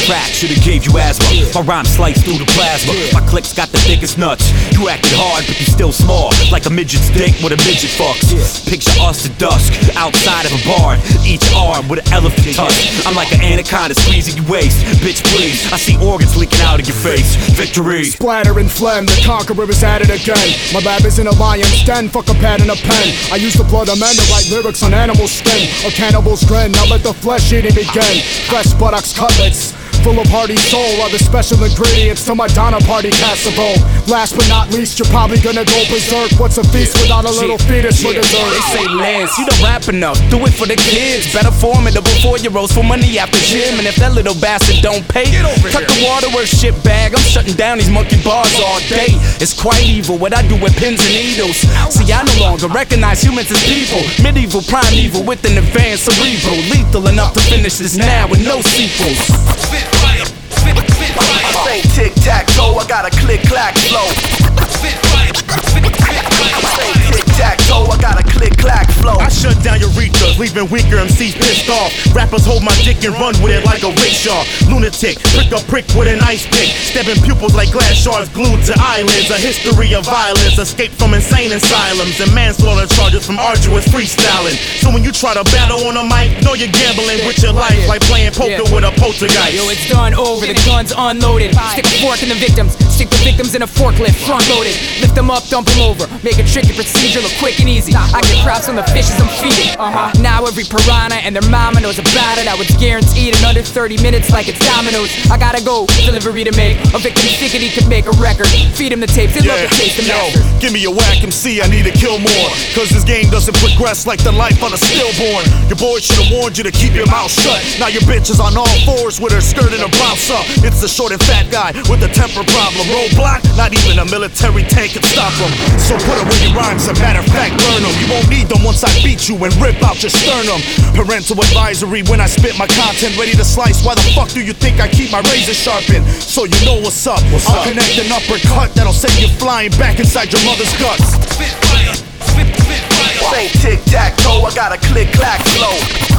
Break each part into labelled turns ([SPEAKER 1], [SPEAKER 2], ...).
[SPEAKER 1] track, should've gave you asthma. My rhyme sliced through the plasma. My clicks got the thickest nuts. You acted hard, but you still small, like a midget's dick with a midget fucks. Picture us to dusk, outside of a bar, each arm with an elephant tusk. I'm like an anaconda squeezing your waist. Bitch, please, I see organs leaking out of your face. Victory.
[SPEAKER 2] Splatter and phlegm, the conqueror is at it again. My lab is in a lion's den, fuck a pad and a pen. I use the blood of men to write lyrics on animal skin. A cannibal's grin, now let the flesh eating begin. Fresh buttocks cutlets, full of hearty soul, are the special ingredients to my Donna party casserole. Last but not least, you're probably gonna go berserk. What's a feast without a little fetus for dessert?
[SPEAKER 3] They say, Lance, you don't rap enough, do it for the kids. Better formidable 4-year-olds for money after gym. And if that little bastard don't pay, cut the waterworks shit bag. I'm shutting down these monkey bars all day. It's quite evil what I do with pins and needles. See, I no longer recognize humans as people. Medieval, primeval, with an advanced cerebral. Lethal enough to finish this now with no sequels.
[SPEAKER 4] I ain't tic-tac-toe, I got a click-clack flow. I ain't tic-tac-toe, I got a click-clack flow.
[SPEAKER 5] I shut down your urethras, leaving weaker MCs pissed off. Rappers hold my dick and run with it like a rickshaw. Lunatic, prick a prick with an ice pick. Stabbing pupils like glass shards glued to eyelids. A history of violence, escape from insane asylums, and manslaughter charges from arduous freestyling. So when you try to battle on a mic, know you're gambling with your life, like playing poker with a poltergeist.
[SPEAKER 6] Yo, it's done over, the gun's unloaded. Stick a fork in the victims, stick the victims in a forklift, front loaded. Lift them up, dump them over, make a tricky procedure look quick and easy. I get props on the fishes I'm feeding. Now every piranha and their mama knows about it. I was guaranteed in under 30 minutes like it's dominoes. I gotta go, delivery to make. A victim thinking he could make a record. Feed him the tapes, they love the taste of master.
[SPEAKER 5] Give me a whack MC, I need to kill more. Cause this game doesn't progress like the life of a stillborn. Your boy should've warned you to keep your mouth shut. Now your bitch is on all fours with her skirt and her blouse up. It's the short and fat guy with a temper problem. Roadblock, not even a military tank can stop him. So put away your rhymes, a matter of fact, learn them. You won't need them once I beat you and rip out your sternum. Parental advisory when I spit my content, ready to slice. Why the fuck do you think I keep my razor sharpened? So you know what's up. I'll connect an uppercut that'll send you flying back inside your mother's guts.
[SPEAKER 4] This ain't tic-tac-toe, I got a click-clack flow.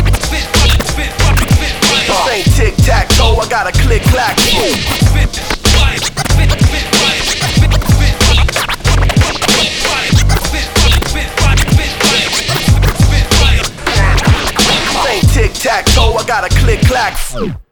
[SPEAKER 4] This ain't tic-tac-toe, I got a click-clack flow. This ain't tic-tac-toe, I got a click-clack flow.